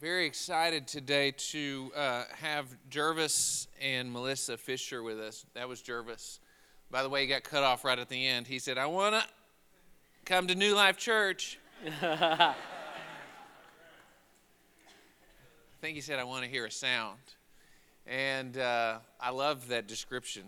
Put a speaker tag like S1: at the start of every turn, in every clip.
S1: Very excited today to have Jervis and Melissa Fisher with us. That was Jervis. By the way, he got cut off right at the end. He said, I want to come to New Life Church. I think he said, I want to hear a sound. And I love that description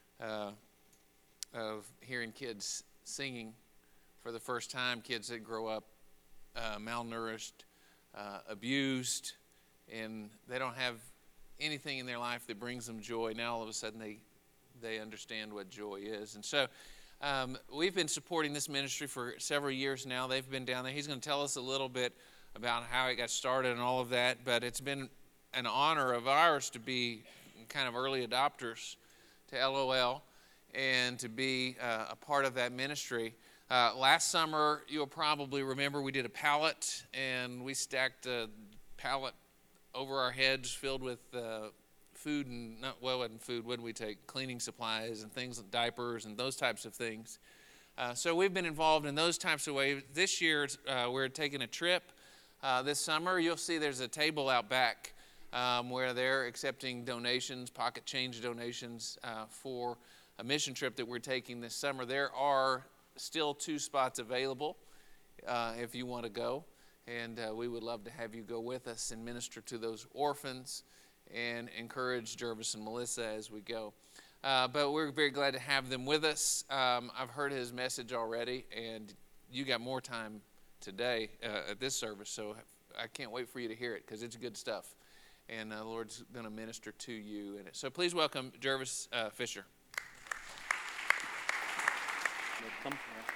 S1: of hearing kids singing for the first time, kids that grow up malnourished, abused, and they don't have anything in their life that brings them joy. Now all of a sudden they understand what joy is. And so we've been supporting this ministry for several years now. They've been down there. He's going to tell us a little bit about how it got started and all of that, but it's been an honor of ours to be kind of early adopters to LOL and to be a part of that ministry. Last summer, you'll probably remember we did a pallet, and we stacked a pallet over our heads filled with food and, it wasn't food, what did we take? Cleaning supplies and things like diapers and those types of things. So we've been involved in those types of ways. This year, we're taking a trip. This summer, you'll see there's a table out back where they're accepting donations, pocket change donations for a mission trip that we're taking this summer. There are still 2 spots available if you want to go, and we would love to have you go with us and minister to those orphans and encourage Jervis and Melissa as we go. But we're very glad to have them with us. I've heard his message already, and you got more time today at this service, so I can't wait for you to hear it because it's good stuff, and the Lord's going to minister to you in it. So please welcome Jervis Fisher.
S2: Come.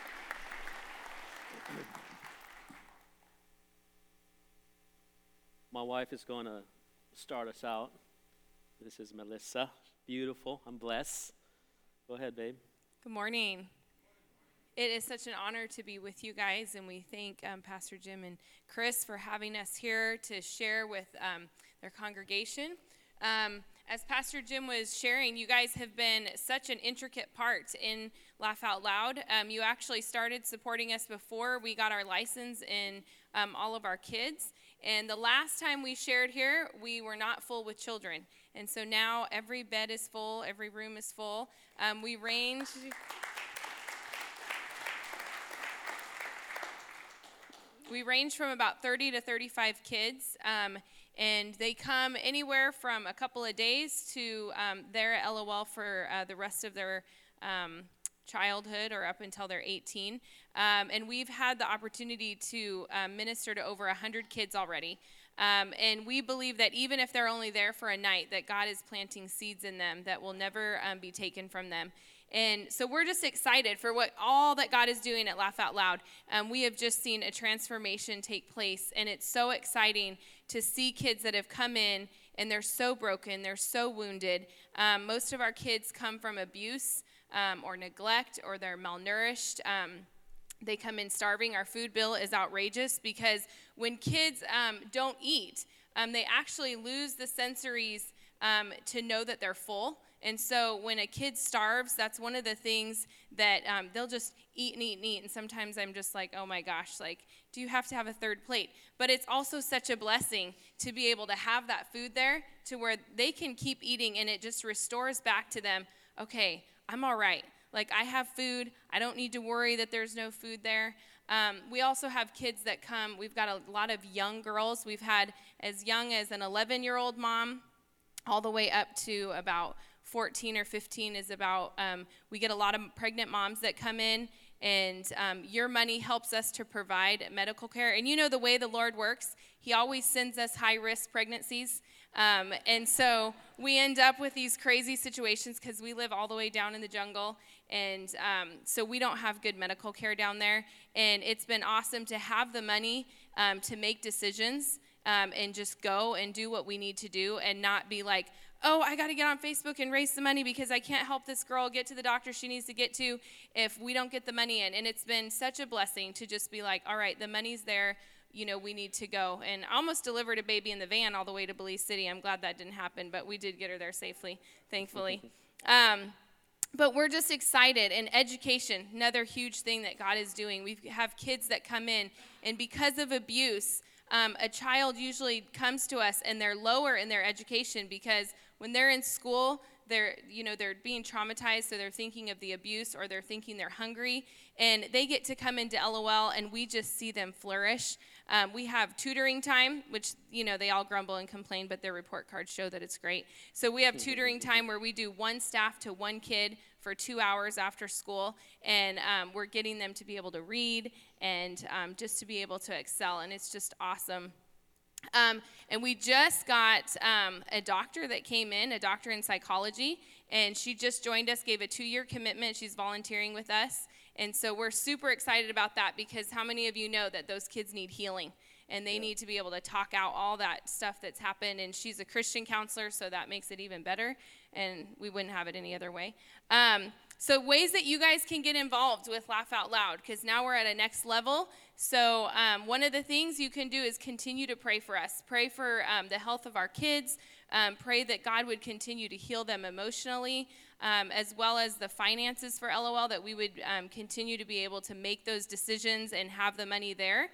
S2: My wife is going to start us out. This is Melissa. Beautiful. I'm blessed. Go ahead, babe.
S3: Good morning. It is such an honor to be with you guys, and we thank Pastor Jim and Chris for having us here to share with their congregation. As Pastor Jim was sharing, you guys have been such an intricate part in Laugh Out Loud. You actually started supporting us before we got our license in all of our kids. And the last time we shared here, we were not full with children. And so now every bed is full, every room is full. We range from about 30 to 35 kids. And they come anywhere from a couple of days to they're at LOL for the rest of their childhood or up until they're 18. And we've had the opportunity to minister to over 100 kids already. And we believe that even if they're only there for a night, that God is planting seeds in them that will never be taken from them. And so we're just excited for all that God is doing at Laugh Out Loud. We have just seen a transformation take place, and it's so exciting to see kids that have come in, and they're so broken, they're so wounded. Most of our kids come from abuse or neglect, or they're malnourished. They come in starving. Our food bill is outrageous because when kids don't eat, they actually lose the sensories to know that they're full. And so when a kid starves, that's one of the things that they'll just eat and eat and eat. And sometimes I'm just like, oh my gosh, like, do you have to have a third plate? But it's also such a blessing to be able to have that food there to where they can keep eating, and it just restores back to them, okay, I'm all right. Like, I have food. I don't need to worry that there's no food there. We also have kids that come. We've got a lot of young girls. We've had as young as an 11-year-old mom all the way up to about 14 or 15 is about, we get a lot of pregnant moms that come in, and your money helps us to provide medical care. And you know the way the Lord works, he always sends us high-risk pregnancies. And so we end up with these crazy situations because we live all the way down in the jungle, and so we don't have good medical care down there. And it's been awesome to have the money to make decisions and just go and do what we need to do and not be like, oh, I got to get on Facebook and raise the money because I can't help this girl get to the doctor she needs to get to if we don't get the money in. And it's been such a blessing to just be like, all right, the money's there. You know, we need to go. And I almost delivered a baby in the van all the way to Belize City. I'm glad that didn't happen, but we did get her there safely, thankfully. But we're just excited. And education, another huge thing that God is doing. We have kids that come in, and because of abuse, a child usually comes to us and they're lower in their education because when they're in school, they're being traumatized, so they're thinking of the abuse or they're thinking they're hungry, and they get to come into LOL and we just see them flourish. We have tutoring time, which, they all grumble and complain, but their report cards show that it's great. So we have tutoring time where we do one staff to one kid for 2 hours after school, and we're getting them to be able to read and just to be able to excel, and it's just awesome. And we just got a doctor that came in, a doctor in psychology, and she just joined us, gave a 2-year commitment. She's volunteering with us. And so we're super excited about that because how many of you know that those kids need healing and they need to be able to talk out all that stuff that's happened? And she's a Christian counselor, so that makes it even better, and we wouldn't have it any other way. So ways that you guys can get involved with Laugh Out Loud, because now we're at a next level. So one of the things you can do is continue to pray for us. Pray for the health of our kids. Pray that God would continue to heal them emotionally, as well as the finances for LOL, that we would continue to be able to make those decisions and have the money there.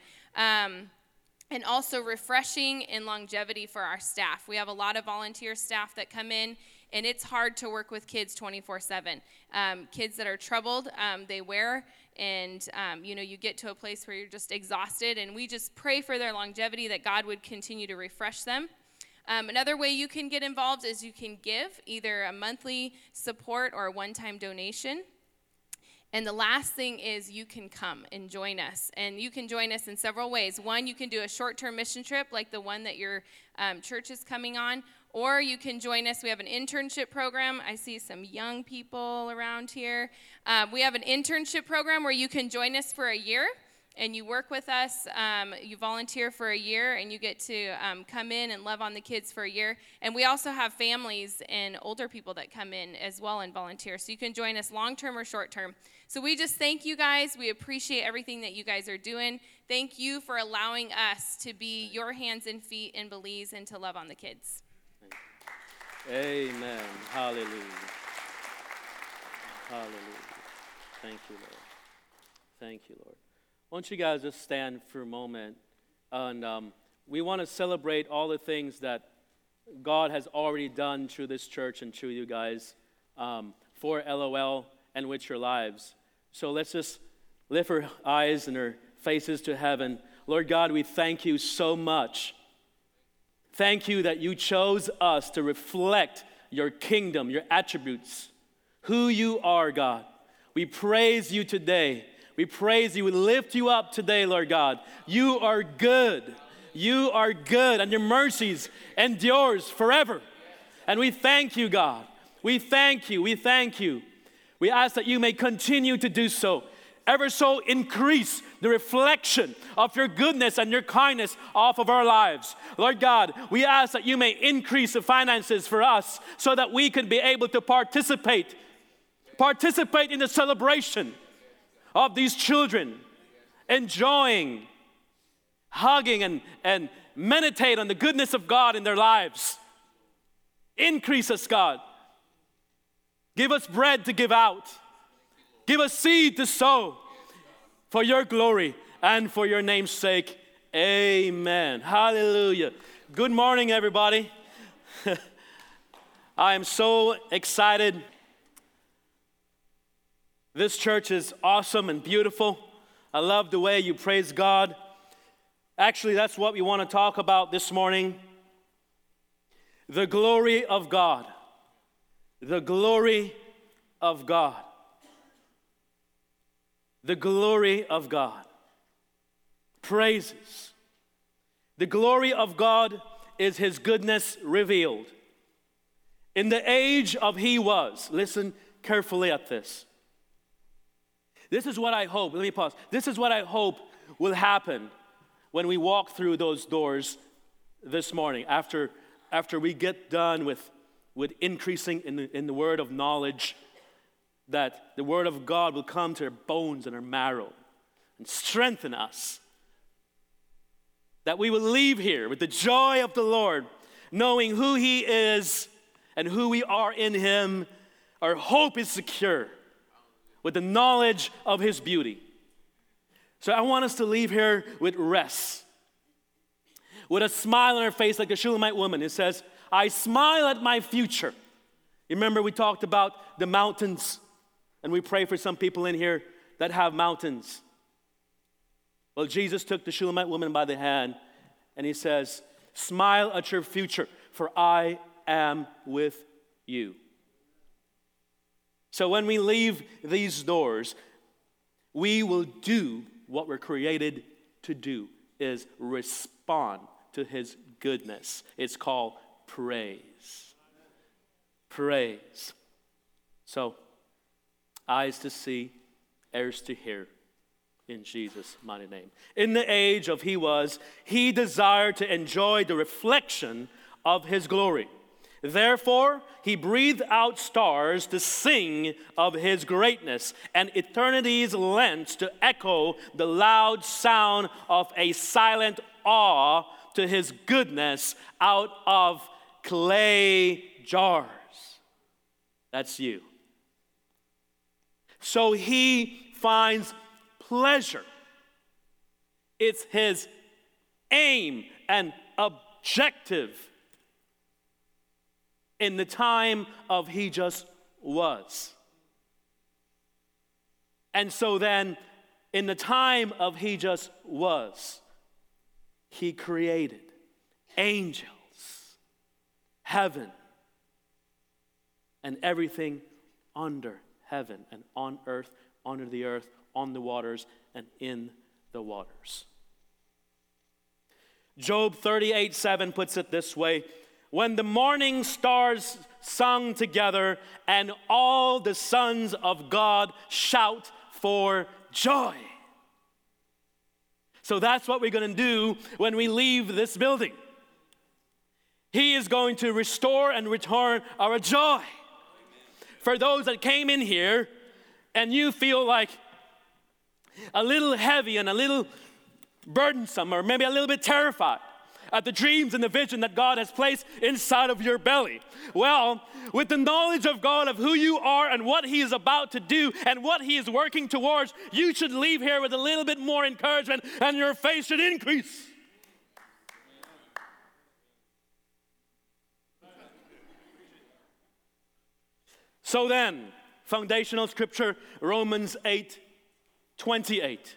S3: And also refreshing and longevity for our staff. We have a lot of volunteer staff that come in, and it's hard to work with kids 24/7. Kids that are troubled, they wear, and you get to a place where you're just exhausted, and we just pray for their longevity, that God would continue to refresh them. Another way you can get involved is you can give either a monthly support or a one-time donation. And the last thing is you can come and join us. And you can join us in several ways. One, you can do a short-term mission trip like the one that your church is coming on. Or you can join us. We have an internship program. I see some young people around here. We have an internship program where you can join us for a year. And you work with us, you volunteer for a year, and you get to come in and love on the kids for a year. And we also have families and older people that come in as well and volunteer. So you can join us long-term or short-term. So we just thank you guys. We appreciate everything that you guys are doing. Thank you for allowing us to be your hands and feet in Belize and to love on the kids.
S2: Amen. Hallelujah. Hallelujah. Thank you, Lord. Thank you, Lord. Why don't you guys just stand for a moment, and we want to celebrate all the things that God has already done through this church and through you guys for LOL and with your lives. So let's just lift our eyes and our faces to heaven. Lord God, we thank you so much. Thank you that you chose us to reflect your kingdom, your attributes, who you are, God. We praise you today. We praise you. We lift you up today, Lord God. You are good. You are good, and your mercies endures forever. And we thank you, God. We thank you. We thank you. We ask that you may continue to do so. Ever so increase the reflection of your goodness and your kindness off of our lives. Lord God, we ask that you may increase the finances for us so that we can be able to participate in the celebration of these children, enjoying, hugging, and meditate on the goodness of God in their lives. Increase us, God. Give us bread to give out. Give us seed to sow for your glory and for your name's sake. Amen. Hallelujah. Good morning, everybody. I am so excited. This church is awesome and beautiful. I love the way you praise God. Actually, that's what we want to talk about this morning. The glory of God. The glory of God. The glory of God. Praises. The glory of God is his goodness revealed. In the age of he was, listen carefully at this. This is what I hope, let me pause. This is what I hope will happen when we walk through those doors this morning after we get done with increasing in the word of knowledge, that the word of God will come to our bones and our marrow and strengthen us. That we will leave here with the joy of the Lord, knowing who he is and who we are in him. Our hope is secure with the knowledge of his beauty. So I want us to leave here with rest. with a smile on her face like a Shulamite woman. It says, I smile at my future. You remember we talked about the mountains, and we pray for some people in here that have mountains. Well, Jesus took the Shulamite woman by the hand, and he says, smile at your future, for I am with you. So when we leave these doors, we will do what we're created to do, is respond to his goodness. It's called praise. Praise. So, eyes to see, ears to hear, in Jesus' mighty name. In the age of he desired to enjoy the reflection of his glory. Therefore, he breathed out stars to sing of his greatness, and eternity's lengths to echo the loud sound of a silent awe to his goodness out of clay jars. That's you. So he finds pleasure. It's his aim and objective in the time of he just was. And so then, in the time of he just was, he created angels, heaven, and everything under heaven and on earth, under the earth, on the waters, and in the waters. Job 38:7 puts it this way: when the morning stars sung together and all the sons of God shout for joy. So that's what we're going to do when we leave this building. He is going to restore and return our joy. For those that came in here and you feel like a little heavy and a little burdensome, or maybe a little bit terrified at the dreams and the vision that God has placed inside of your belly. Well, with the knowledge of God of who you are and what he is about to do and what he is working towards, you should leave here with a little bit more encouragement and your faith should increase. So then, foundational scripture, Romans 8:28.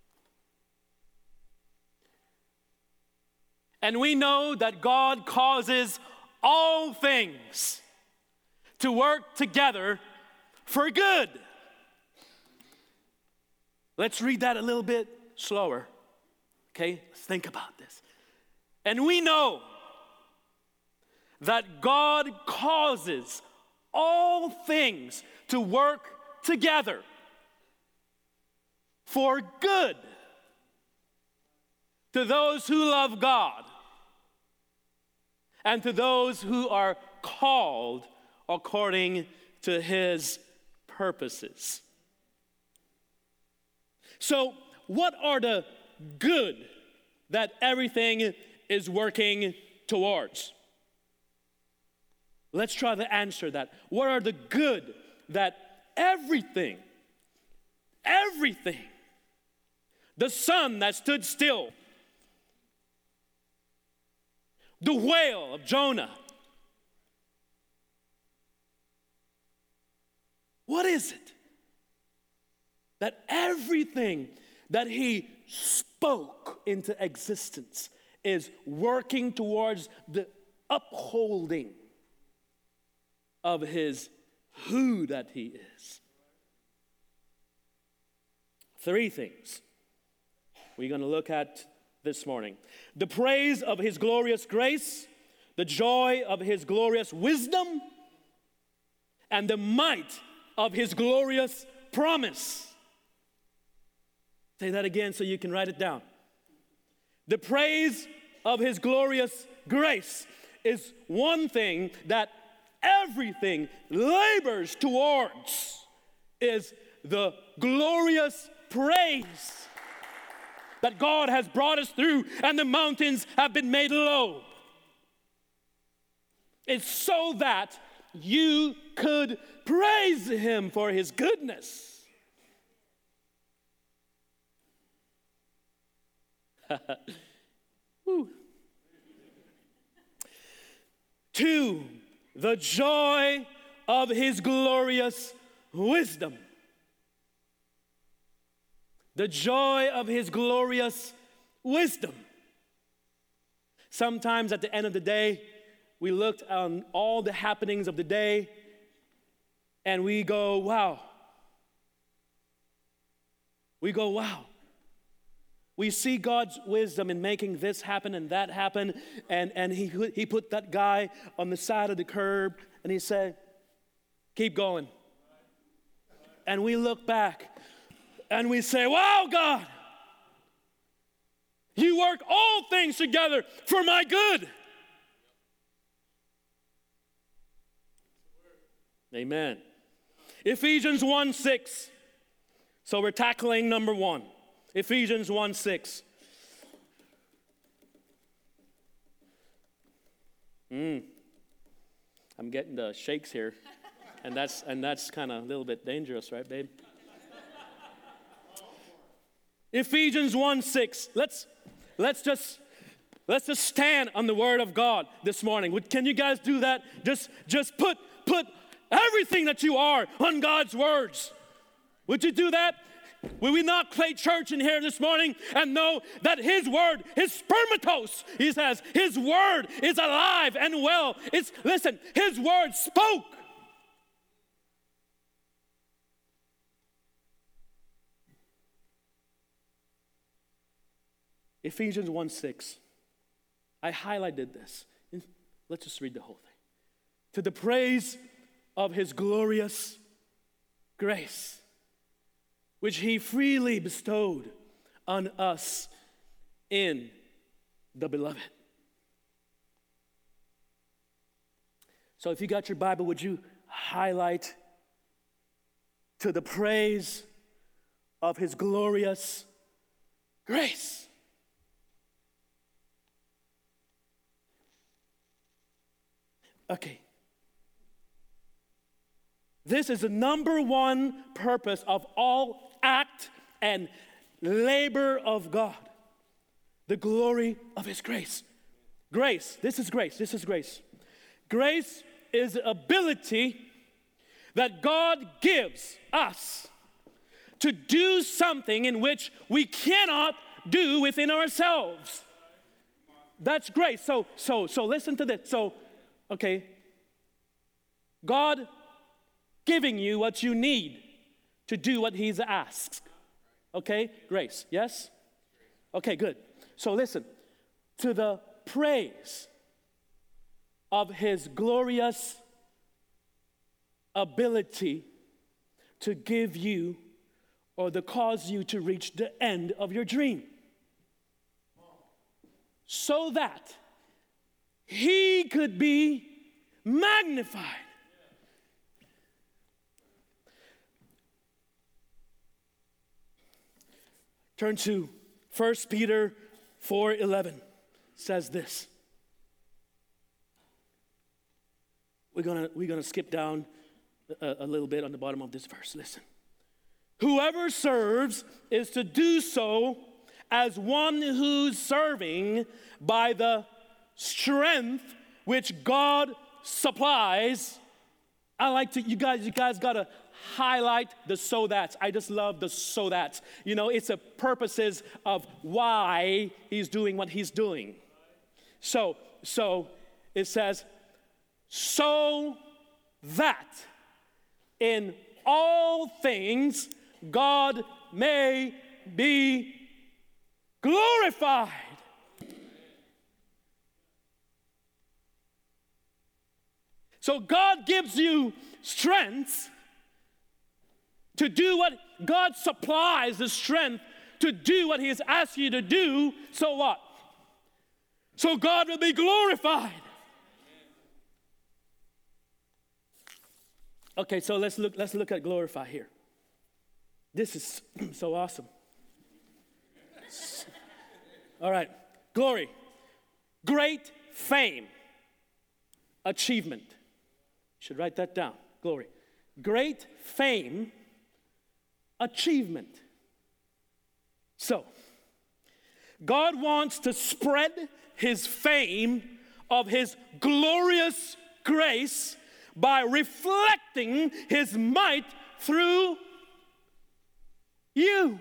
S2: And we know that God causes all things to work together for good. Let's read that a little bit slower. Okay, let's think about this. And we know that God causes all things to work together for good to those who love God and to those who are called according to his purposes. So, what are the good that everything is working towards? Let's try to answer that. What are the good that everything, the sun that stood still, the whale of Jonah, what is it that everything that he spoke into existence is working towards the upholding of his who that he is? Three things we're going to look at this morning: the praise of his glorious grace, the joy of his glorious wisdom, and the might of his glorious promise. Say that again so you can write it down. The praise of his glorious grace is one thing that everything labors towards, is the glorious praise that God has brought us through and the mountains have been made low. It's so that you could praise him for his goodness. Woo. to the joy of his glorious wisdom. The joy of his glorious wisdom. Sometimes at the end of the day, we looked on all the happenings of the day and we go, wow. We go, wow. We see God's wisdom in making this happen and that happen. And he put that guy on the side of the curb and he said, keep going. And we look back and we say, wow, God, you work all things together for my good. Amen. Ephesians 1:6. So we're tackling number 1. Ephesians 1:6. I'm getting the shakes here. And that's kind of a little bit dangerous, right, babe? Ephesians 1:6. Let's just stand on the word of God this morning. Can you guys do that? Just put everything that you are on God's words. Would you do that? Will we not play church in here this morning and know that his word, his spermatos, he says, his word is alive and well. Listen, his word spoke. Ephesians 1:6. I highlighted this. Let's just read the whole thing. To the praise of his glorious grace, which he freely bestowed on us in the beloved. So if you got your Bible, would you highlight to the praise of his glorious grace? Okay. This is the number one purpose of all act and labor of God. The glory of his grace. Grace, this is grace, this is grace. Grace is the ability that God gives us to do something in which we cannot do within ourselves. That's grace. So listen to this. Okay, God giving you what you need to do what he's asked. Okay, grace, yes? Okay, good. So listen, to the praise of his glorious ability to give you or to cause you to reach the end of your dream. So that he could be magnified. Turn to 1 Peter 4:11. Says this. We're gonna skip down a little bit on the bottom of this verse. Listen. Whoever serves is to do so as one who's serving by the strength which God supplies. You guys gotta highlight the so that's. I just love the so that's. It's the purposes of why he's doing what he's doing. So it says, so that in all things God may be glorified. So God gives you strength to do what God supplies the strength to do what he has asked you to do. So what? So God will be glorified. Okay, so let's look at glorify here. This is so awesome. All right, glory, great fame, achievement. You should write that down. Glory, great fame, achievement. So, God wants to spread his fame of his glorious grace by reflecting his might through you.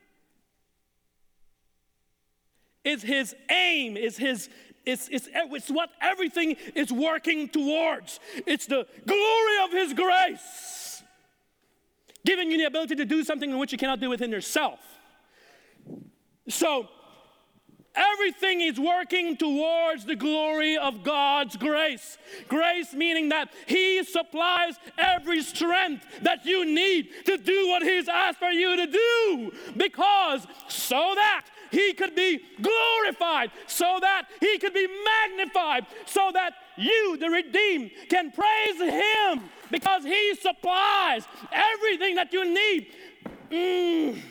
S2: It's his aim, it's what everything is working towards. It's the glory of his grace, giving you the ability to do something in which you cannot do within yourself. So, everything is working towards the glory of God's grace. Grace meaning that he supplies every strength that you need to do what he's asked for you to do, because so that he could be glorified, so that he could be magnified, so that you, the redeemed, can praise him because he supplies everything that you need.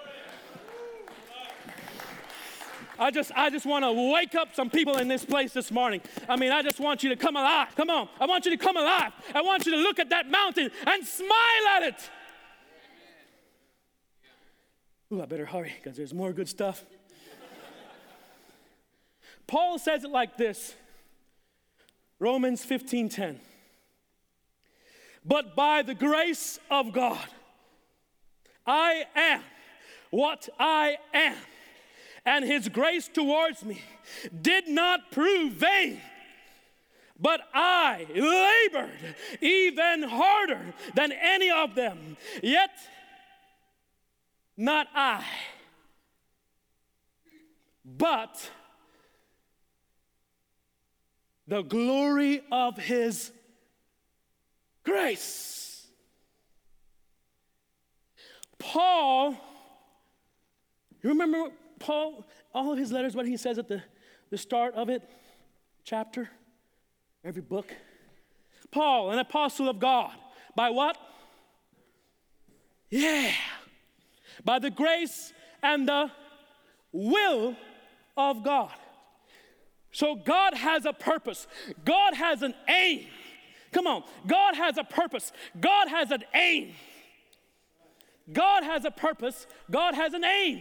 S2: I just want to wake up some people in this place this morning. I mean, I just want you to come alive. Come on. I want you to come alive. I want you to look at that mountain and smile at it. Ooh, I better hurry because there's more good stuff. Paul says it like this. Romans 15:10. But by the grace of God, I am what I am. And his grace towards me did not prove vain, but I labored even harder than any of them. Yet, not I, but the glory of his grace. Paul, you remember Paul, all of his letters, what he says at the start of it, chapter, every book. Paul, an apostle of God, by what? Yeah, by the grace and the will of God. So God has a purpose. God has an aim. Come on, God has a purpose. God has an aim. God has a purpose. God has an aim.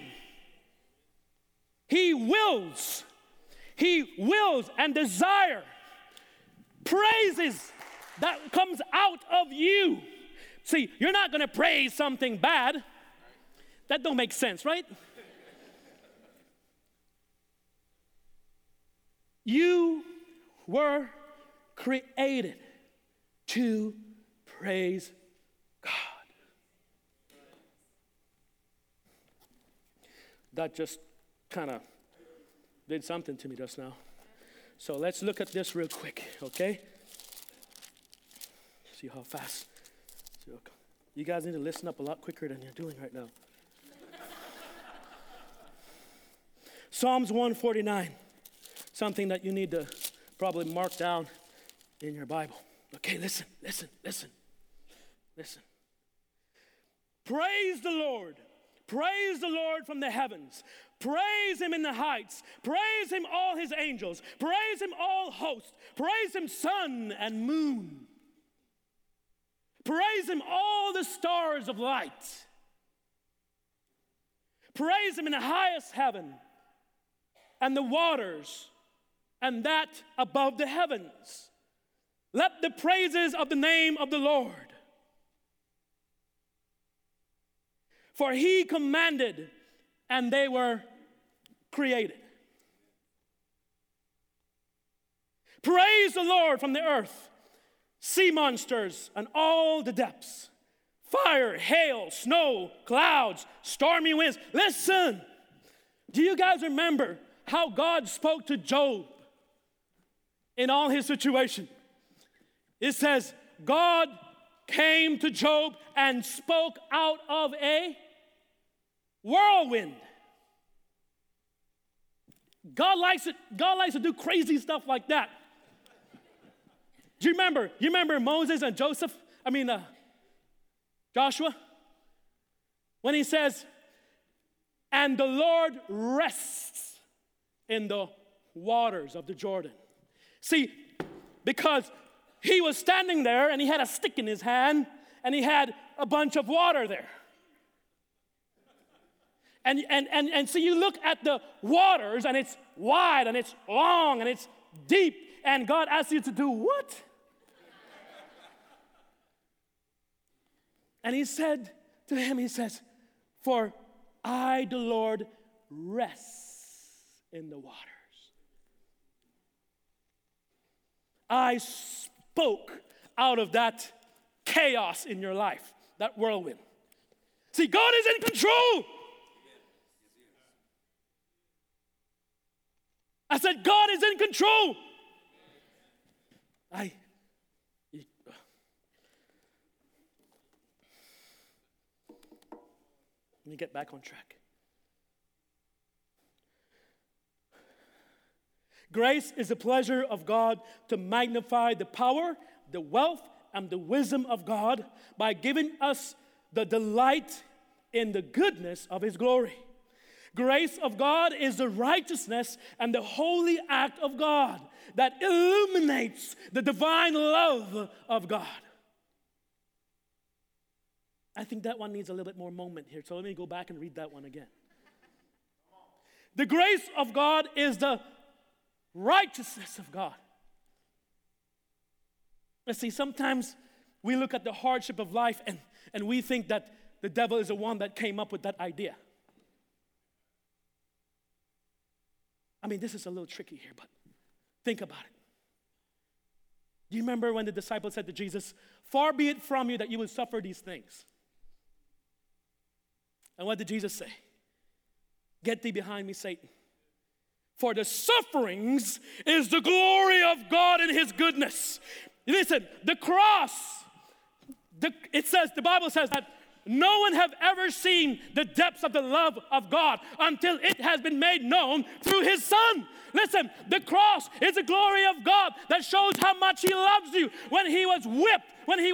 S2: He wills and desire praises that comes out of you. See, you're not going to praise something bad. That don't make sense, right? You were created to praise God. That just kind of did something to me just now. So let's look at this real quick, okay? See how fast. You guys need to listen up a lot quicker than you're doing right now. Psalms 149, something that you need to probably mark down in your Bible. Okay, listen. Praise the Lord. Praise the Lord from the heavens. Praise him in the heights. Praise him, all his angels. Praise him, all hosts. Praise him, sun and moon. Praise him, all the stars of light. Praise him in the highest heaven and the waters and that above the heavens. Let the praises of the name of the Lord. For he commanded, and they were created. Praise the Lord from the earth, sea monsters and all the depths, fire, hail, snow, clouds, stormy winds. Listen, do you guys remember how God spoke to Job in all his situation? It says, God came to Job and spoke out of a whirlwind. God likes to do crazy stuff like that. Do you remember? You remember Moses and Joshua? When he says, and the Lord rests in the waters of the Jordan. See, because he was standing there and he had a stick in his hand and he had a bunch of water there. And so you look at the waters and it's wide and it's long and it's deep. And God asks you to do what? And he said to him, he says, for I, the Lord, rest in the waters. I spoke out of that chaos in your life, that whirlwind. See, God is in control. I said, God is in control. Let me get back on track. Grace is the pleasure of God to magnify the power, the wealth, and the wisdom of God by giving us the delight in the goodness of His glory. Grace of God is the righteousness and the holy act of God that illuminates the divine love of God. I think that one needs a little bit more moment here, so let me go back and read that one again. The grace of God is the righteousness of God. Let's see, sometimes we look at the hardship of life and we think that the devil is the one that came up with that idea. I mean, this is a little tricky here, but think about it. Do you remember when the disciples said to Jesus, "Far be it from you that you would suffer these things"? And what did Jesus say? "Get thee behind me, Satan. For the sufferings is the glory of God in His goodness." Listen, the cross, the Bible says that no one have ever seen the depths of the love of God until it has been made known through His Son. Listen, the cross is the glory of God that shows how much He loves you. When He was whipped,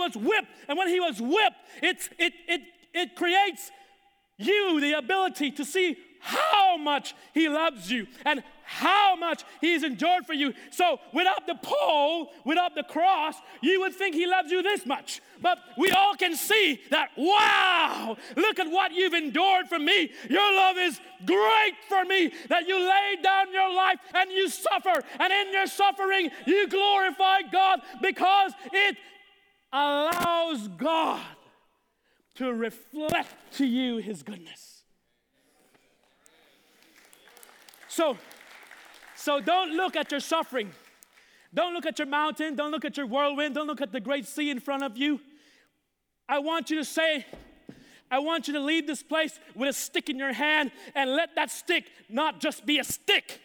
S2: it creates you the ability to see how much He loves you and how much He's endured for you. So without the pole, without the cross, you would think He loves you this much. But we all can see that, wow, look at what you've endured for me. Your love is great for me, that you laid down your life and you suffer. And in your suffering, you glorify God because it allows God to reflect to you His goodness. So don't look at your suffering. Don't look at your mountain. Don't look at your whirlwind. Don't look at the great sea in front of you. I want you to leave this place with a stick in your hand and let that stick not just be a stick.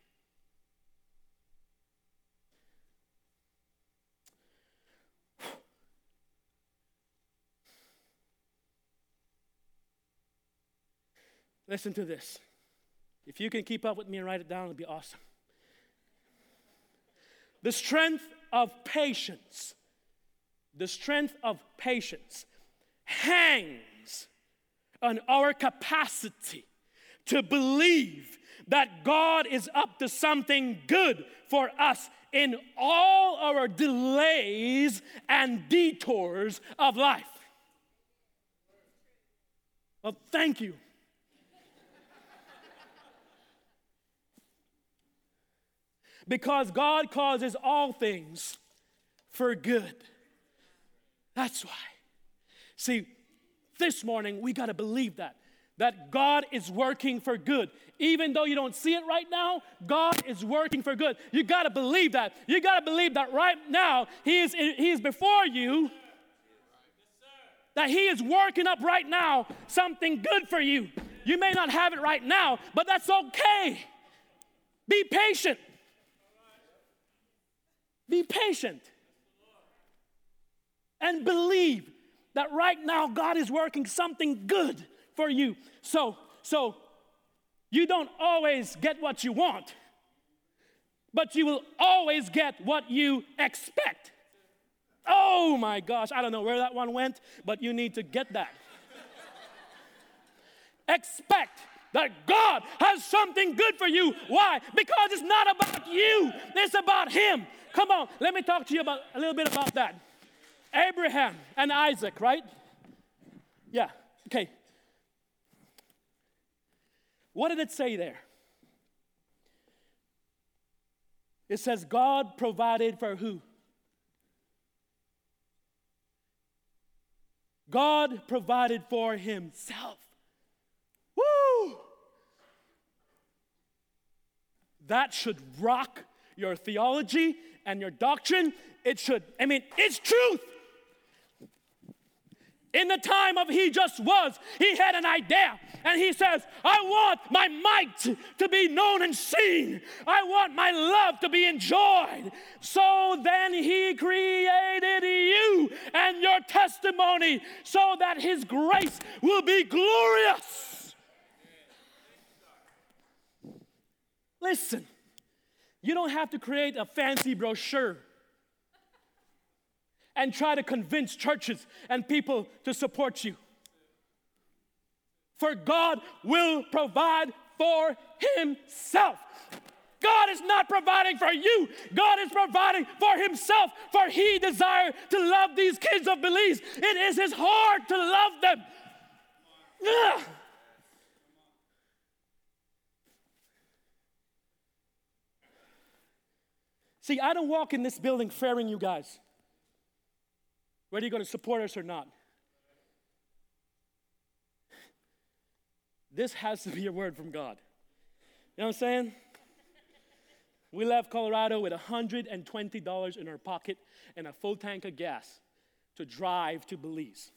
S2: Listen to this. If you can keep up with me and write it down, it'll be awesome. The strength of patience hangs on our capacity to believe that God is up to something good for us in all our delays and detours of life. Well, thank you. Because God causes all things for good. That's why. See, this morning we got to believe that God is working for good. Even though you don't see it right now, God is working for good. You got to believe that. You got to believe that right now He is before you. That He is working up right now something good for you. You may not have it right now, but that's okay. Be patient. Be patient and believe that right now God is working something good for you. So you don't always get what you want, but you will always get what you expect. Oh my gosh, I don't know where that one went, but you need to get that. Expect that God has something good for you. Why? Because it's not about you, it's about Him. Come on, let me talk to you about a little bit about that. Abraham and Isaac, right? Yeah, okay. What did it say there? It says God provided for who? God provided for himself. Woo! That should rock your theology and your doctrine. It should, it's truth. In the time of he just was, he had an idea. And he says, I want my might to be known and seen. I want my love to be enjoyed. So then he created you and your testimony so that his grace will be glorious. Listen, you don't have to create a fancy brochure and try to convince churches and people to support you. For God will provide for himself. God is not providing for you. God is providing for himself, for he desires to love these kids of Belize. It is his heart to love them. Ugh. See, I don't walk in this building fearing you guys, whether you're going to support us or not. This has to be a word from God. You know what I'm saying? We left Colorado with $120 in our pocket and a full tank of gas to drive to Belize.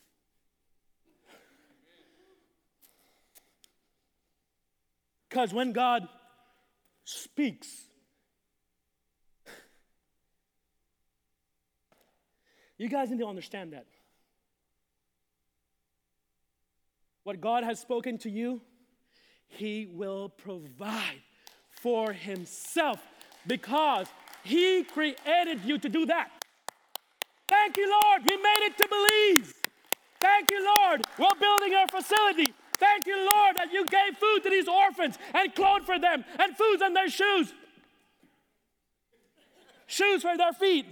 S2: Because when God speaks, you guys need to understand that. What God has spoken to you, he will provide for himself because he created you to do that. Thank you, Lord. We made it to Belize. Thank you, Lord. We're building our facility. Thank you, Lord, that you gave food to these orphans and clothes for them and food on their shoes. Shoes for their feet.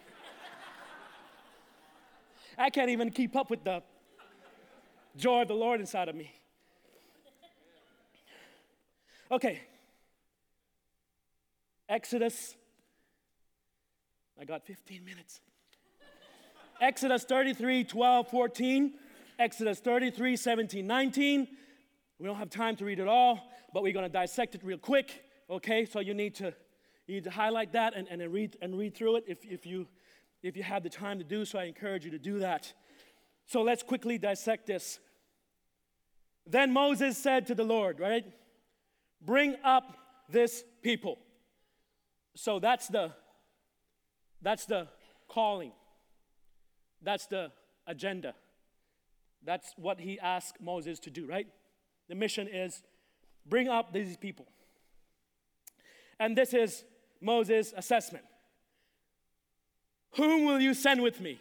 S2: I can't even keep up with the joy of the Lord inside of me. Okay. Exodus. I got 15 minutes. Exodus 33, 12, 14. Exodus 33, 17, 19. We don't have time to read it all, but we're going to dissect it real quick. Okay, so you need to highlight that and read through it if you have the time to do so. I encourage you to do that. So let's quickly dissect this. Then Moses said to the Lord, right? Bring up this people. So that's the calling. That's the agenda. That's what he asked Moses to do, right? The mission is bring up these people. And this is Moses' assessment. Whom will you send with me?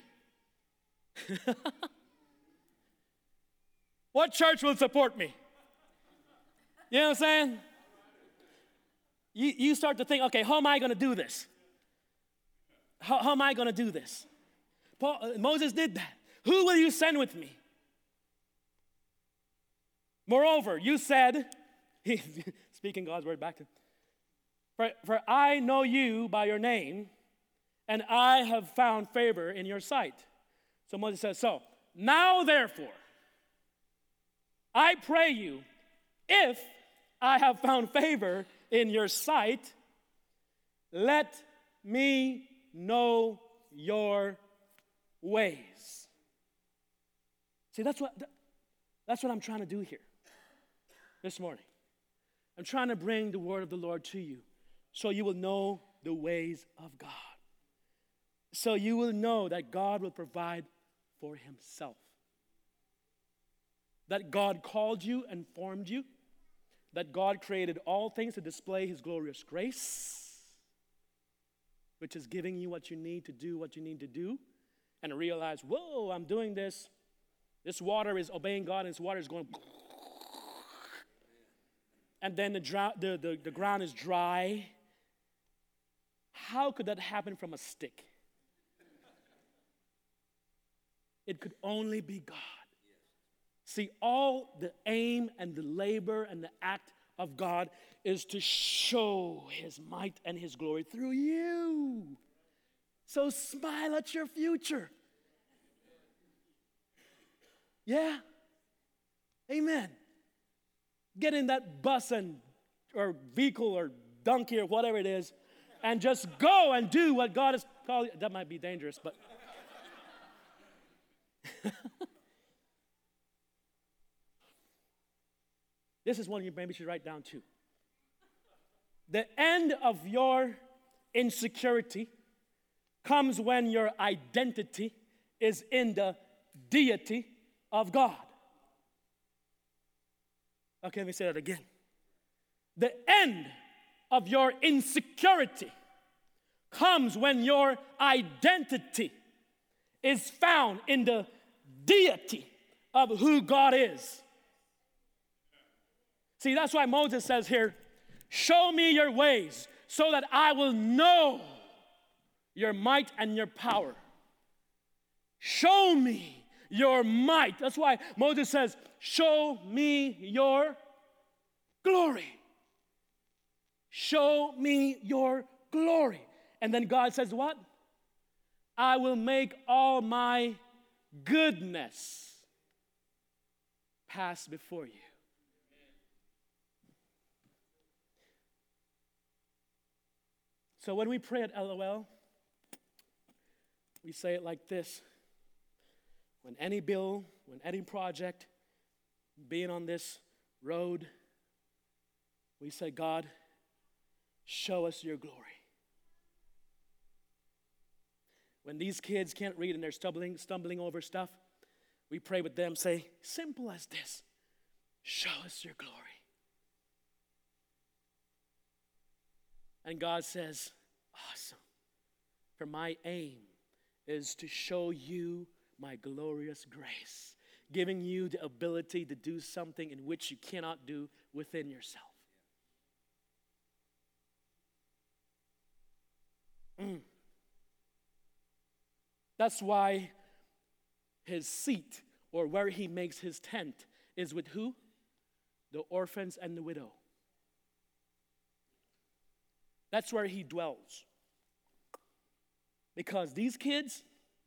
S2: What church will support me? You know what I'm saying? You start to think, okay, how am I going to do this? How am I going to do this? Moses did that. Who will you send with me? Moreover, you said, speaking God's word back to him, for I know you by your name, and I have found favor in your sight. So Moses says, so now therefore, I pray you, if I have found favor in your sight, let me know your ways. See, that's what I'm trying to do here this morning. I'm trying to bring the word of the Lord to you so you will know the ways of God. So you will know that God will provide for himself. That God called you and formed you. That God created all things to display his glorious grace, which is giving you what you need to do what you need to do, and realize, whoa, I'm doing this. This water is obeying God, and this water is going, and then the ground is dry. How could that happen from a stick? It could only be God. See, all the aim and the labor and the act of God is to show his might and his glory through you. So smile at your future. Yeah? Amen. Get in that bus or vehicle or donkey or whatever it is and just go and do what God has called you. That might be dangerous, but... This is one you maybe should write down too. The end of your insecurity comes when your identity is in the deity of God. Okay, let me say that again. The end of your insecurity comes when your identity is found in the deity of who God is. See, that's why Moses says here, show me your ways so that I will know your might and your power. Show me your might. That's why Moses says, show me your glory. Show me your glory. And then God says what? I will make all my goodness pass before you. So when we pray at LOL, we say it like this. When any bill, when any project, being on this road, we say, God, show us your glory. When these kids can't read and they're stumbling over stuff, we pray with them, say, simple as this, show us your glory. And God says, awesome. For my aim is to show you my glorious grace, giving you the ability to do something in which you cannot do within yourself. That's why his seat, or where he makes his tent, is with who? The orphans and the widow. That's where he dwells. Because these kids,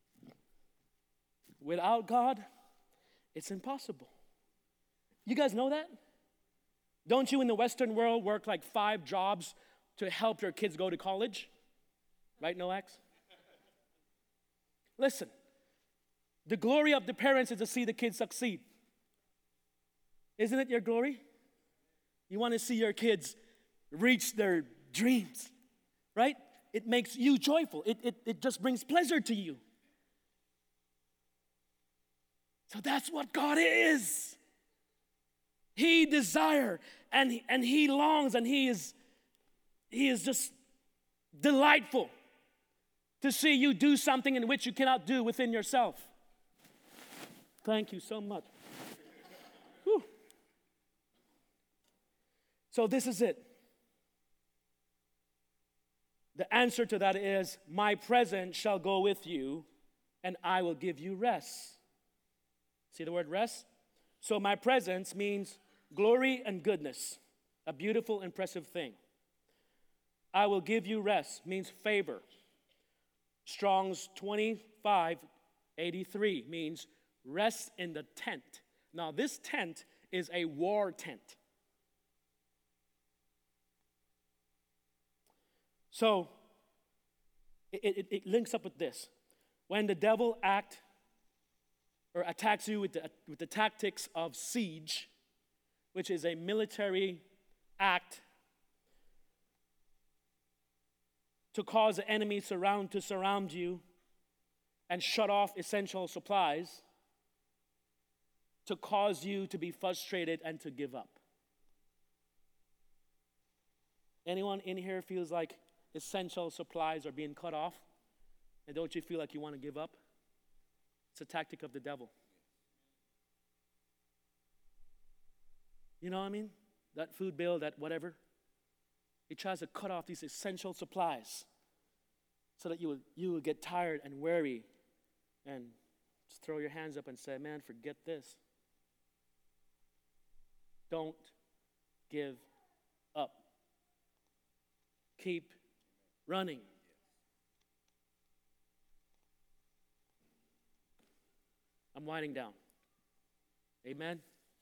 S2: without God, it's impossible. You guys know that? Don't you in the Western world work like 5 jobs to help your kids go to college? Right, Noax? Listen, the glory of the parents is to see the kids succeed. Isn't it your glory? You want to see your kids reach their dreams, right? It makes you joyful. It just brings pleasure to you. So that's what God is. He desires and he longs and he is just delightful to see you do something in which you cannot do within yourself. Thank you so much. Whew. So this is it. The answer to that is, my presence shall go with you, and I will give you rest. See the word rest? So my presence means glory and goodness, a beautiful, impressive thing. I will give you rest means favor. Strong's 2583 means rest in the tent. Now this tent is a war tent. So, it links up with this. When the devil attacks you with the tactics of siege, which is a military act to cause the enemy to surround you and shut off essential supplies, to cause you to be frustrated and to give up. Anyone in here feels like essential supplies are being cut off, and don't you feel like you want to give up? It's a tactic of the devil. You know what I mean? That food bill, that whatever. He tries to cut off these essential supplies so that you will get tired and weary and just throw your hands up and say, man, forget this. Don't give keep running. I'm winding down. Amen.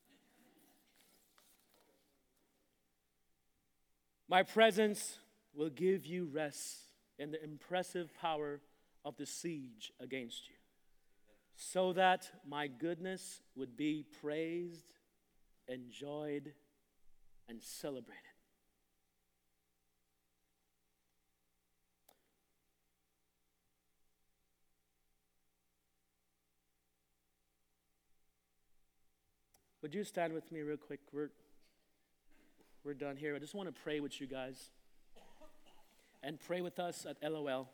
S2: My presence will give you rest in the impressive power of the siege against you, so that my goodness would be praised, enjoyed, and celebrated. Would you stand with me real quick? We're done here. I just want to pray with you guys and pray with us at LOL.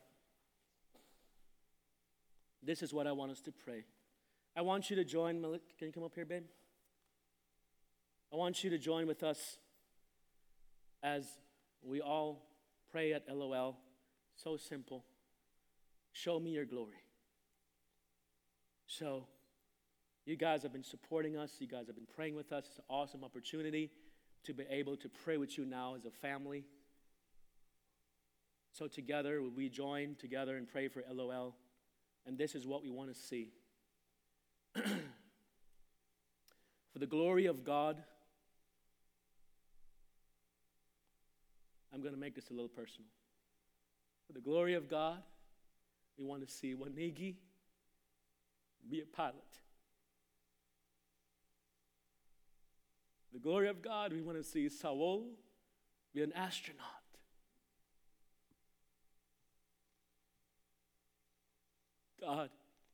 S2: This is what I want us to pray. I want you to join. Malik, can you come up here, babe? I want you to join with us as we all pray at LOL. So simple. Show me your glory. So, you guys have been supporting us. You guys have been praying with us. It's an awesome opportunity to be able to pray with you now as a family. So together, we join together and pray for LOL. And this is what we want to see. For the glory of God, I'm going to make this a little personal. For the glory of God, we want to see Wanigi be a pilot. The glory of God, we want to see Saul be an astronaut. God,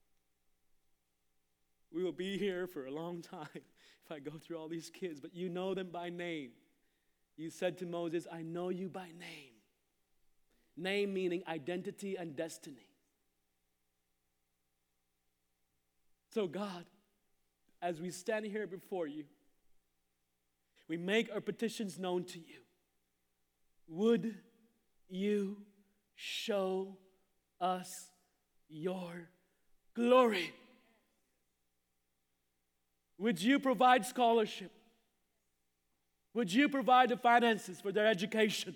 S2: we will be here for a long time if I go through all these kids, but you know them by name. You said to Moses, I know you by name. Name meaning identity and destiny. So God, as we stand here before you, we make our petitions known to you. Would you show us your glory? Would you provide scholarship? Would you provide the finances for their education?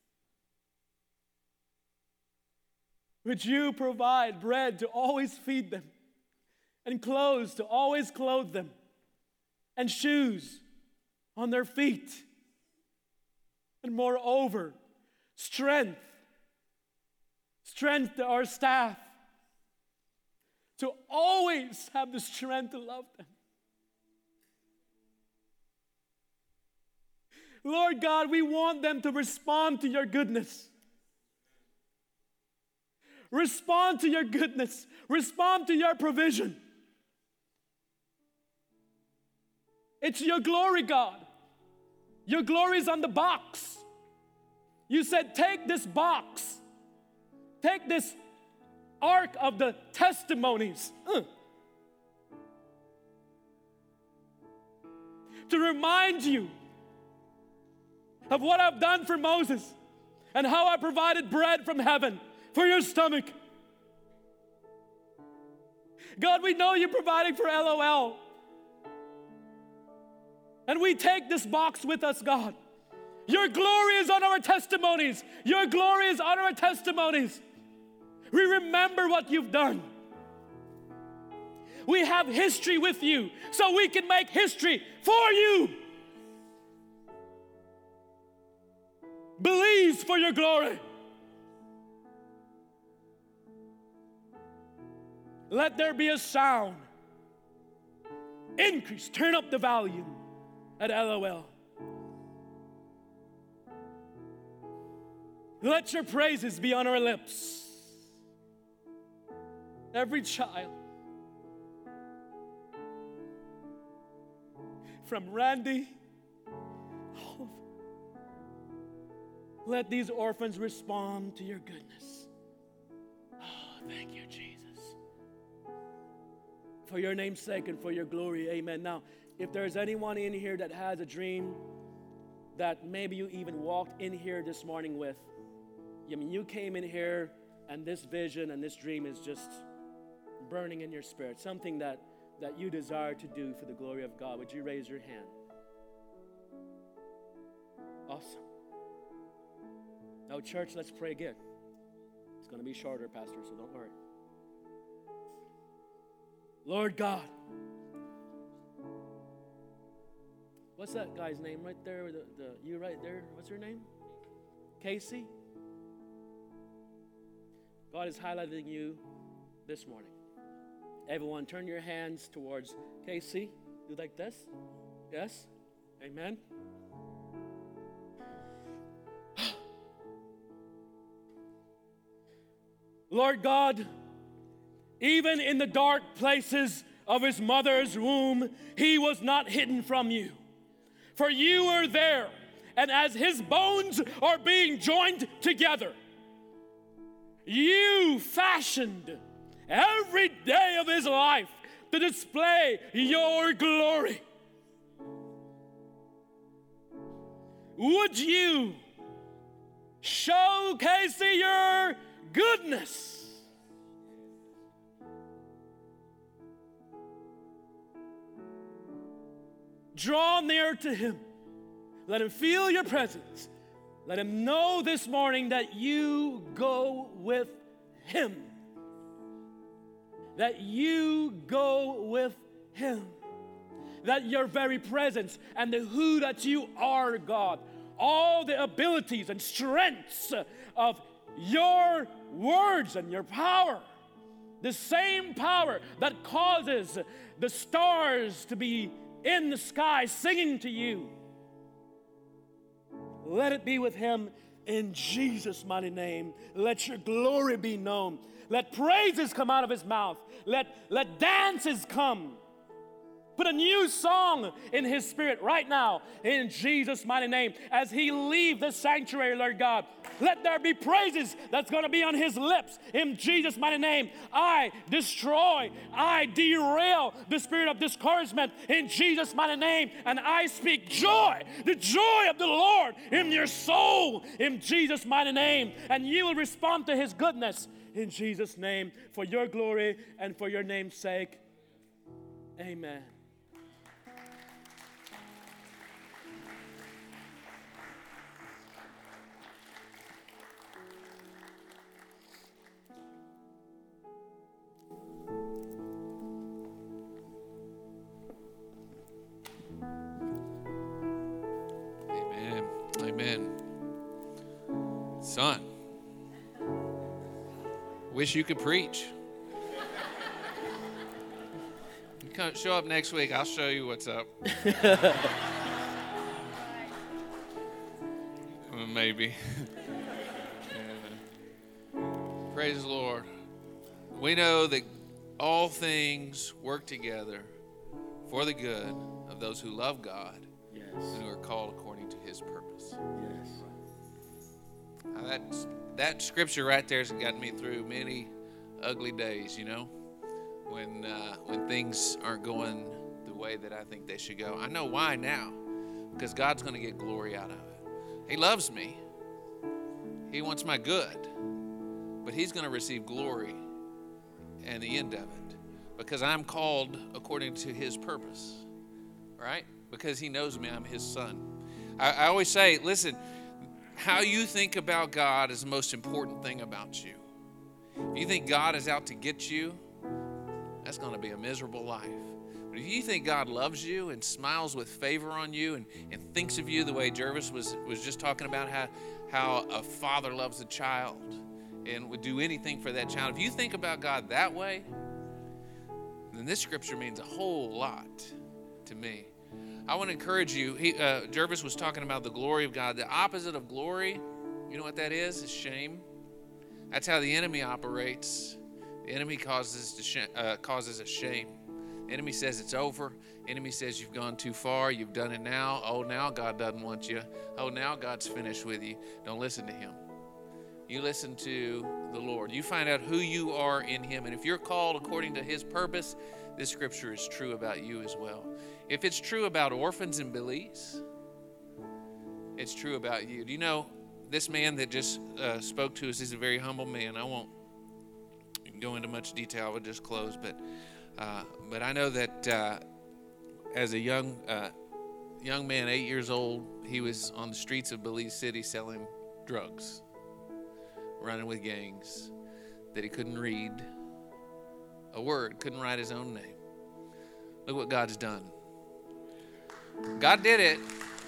S2: Would you provide bread to always feed them, and clothes to always clothe them, and shoes on their feet? And moreover, strength to our staff to always have the strength to love them. Lord God, we want them to respond to your goodness. Respond to your goodness. Respond to your provision. It's your glory, God. Your glory is on the box. You said, take this box. Take this ark of the testimonies. To remind you of what I've done for Moses and how I provided bread from heaven for your stomach. God, we know you're providing for LOL. And we take this box with us, God. Your glory is on our testimonies. Your glory is on our testimonies. We remember what you've done. We have history with you, so we can make history for you. Believes for your glory. Let there be a sound. Increase, turn up the volume at LOL. Let your praises be on our lips. Every child, from Randy, all of them, let these orphans respond to your goodness. Oh, thank you, Jesus. For your name's sake and for your glory, amen. Now, if there's anyone in here that has a dream that maybe you even walked in here this morning with, I mean, you came in here and this vision and this dream is just burning in your spirit, something that you desire to do for the glory of God, would you raise your hand? Awesome. Now, church, let's pray again. It's going to be shorter, Pastor, so don't worry. Lord God. What's that guy's name right there? You right there? What's your name? Casey? God is highlighting you this morning. Everyone, turn your hands towards Casey. Do like this. Yes? Amen. Lord God, even in the dark places of his mother's womb, he was not hidden from you. For you are there, and as his bones are being joined together, you fashioned every day of his life to display your glory. Would you show Casey your goodness? Draw near to him. Let him feel your presence. Let him know this morning that you go with him. That you go with him. That your very presence and the who that you are, God, all the abilities and strengths of your words and your power, the same power that causes the stars to be in the sky singing to you, let it be with him in Jesus' mighty name. Let your glory be known. Let praises come out of his mouth. Let dances come. Put a new song in his spirit right now in Jesus' mighty name. As he leaves this sanctuary, Lord God, let there be praises that's going to be on his lips in Jesus' mighty name. I derail the spirit of discouragement in Jesus' mighty name. And I speak joy, the joy of the Lord in your soul in Jesus' mighty name. And you will respond to his goodness in Jesus' name for your glory and for your name's sake. Amen.
S1: Amen. Son, wish you could preach. You come show up next week, I'll show you what's up. Maybe. Yeah. Praise the Lord. We know that all things work together for the good of those who love God.
S2: Yes.
S1: And who are called according to his purpose.
S2: Yes.
S1: That scripture right there has gotten me through many ugly days, you know, when things aren't going the way that I think they should go. I know why now, because God's going to get glory out of it. He loves me. He wants my good, but he's going to receive glory and the end of it because I'm called according to his purpose, right? Because he knows me, I'm his son. I always say, listen, how you think about God is the most important thing about you. If you think God is out to get you, that's going to be a miserable life. But if you think God loves you and smiles with favor on you and thinks of you the way Jervis was just talking about how a father loves a child and would do anything for that child, if you think about God that way, then this scripture means a whole lot to me. I want to encourage you. Jervis was talking about the glory of God. The opposite of glory, you know what that is? Is shame. That's how the enemy operates. The enemy causes a shame. The enemy says it's over. The enemy says you've gone too far. You've done it now. Oh, now God doesn't want you. Oh, now God's finished with you. Don't listen to him. You listen to the Lord. You find out who you are in him. And if you're called according to his purpose, this scripture is true about you as well. If it's true about orphans in Belize, it's true about you. Do you know this man that just spoke to us is a very humble man? I won't go into much detail. I will just close. But I know that as a young man, 8 years old, he was on the streets of Belize City selling drugs. running with gangs, that he couldn't read a word, couldn't write his own name. Look what God's done. God did it.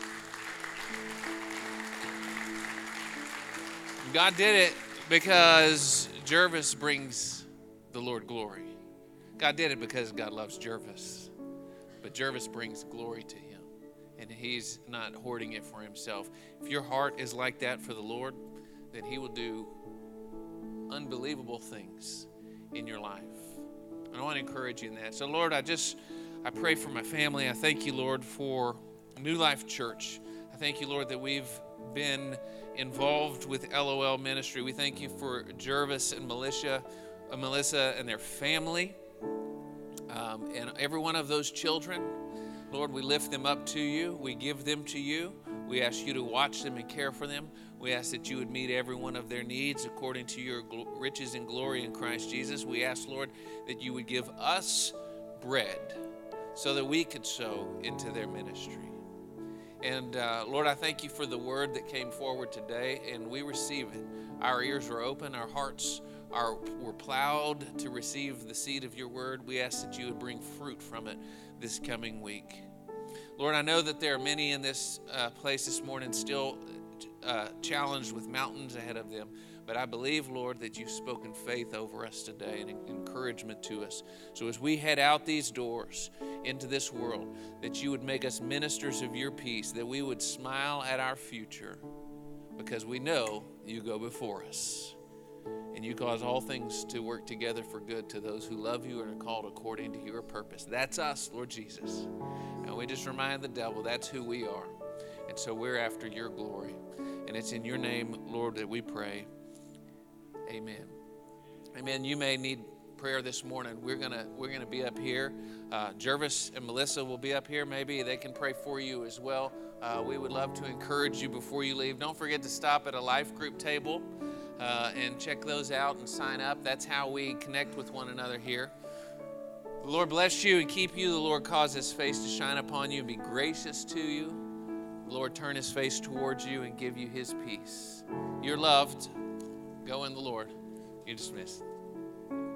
S1: God did it because Jervis brings the Lord glory. God did it because God loves Jervis. But Jervis brings glory to him, and he's not hoarding it for himself. If your heart is like that for the Lord, then he will do unbelievable things in your life. And I want to encourage you in that. So, Lord, I pray for my family. I thank you, Lord, for New Life Church. I thank you, Lord, that we've been involved with LOL Ministry. We thank you for Jervis and Melissa and their family, and every one of those children. Lord, we lift them up to you. We give them to you. We ask you to watch them and care for them. We ask that you would meet every one of their needs according to your riches and glory in Christ Jesus. We ask, Lord, that you would give us bread so that we could sow into their ministry. And Lord, I thank you for the word that came forward today, and we receive it. Our ears are open, our hearts were plowed to receive the seed of your word. We ask that you would bring fruit from it this coming week. Lord, I know that there are many in this place this morning still challenged with mountains ahead of them. But I believe, Lord, that you've spoken faith over us today and encouragement to us. So as we head out these doors into this world, that you would make us ministers of your peace, that we would smile at our future because we know you go before us. And you cause all things to work together for good to those who love you and are called according to your purpose. That's us, Lord Jesus. And we just remind the devil that's who we are. And so we're after your glory. And it's in your name, Lord, that we pray. Amen. Amen. You may need prayer this morning. We're gonna be up here. Jervis and Melissa will be up here. Maybe they can pray for you as well. We would love to encourage you before you leave. Don't forget to stop at a life group table and check those out and sign up. That's how we connect with one another here. The Lord bless you and keep you. The Lord cause his face to shine upon you and be gracious to you. The Lord turn his face towards you and give you his peace. You're loved. Go in the Lord. You're dismissed.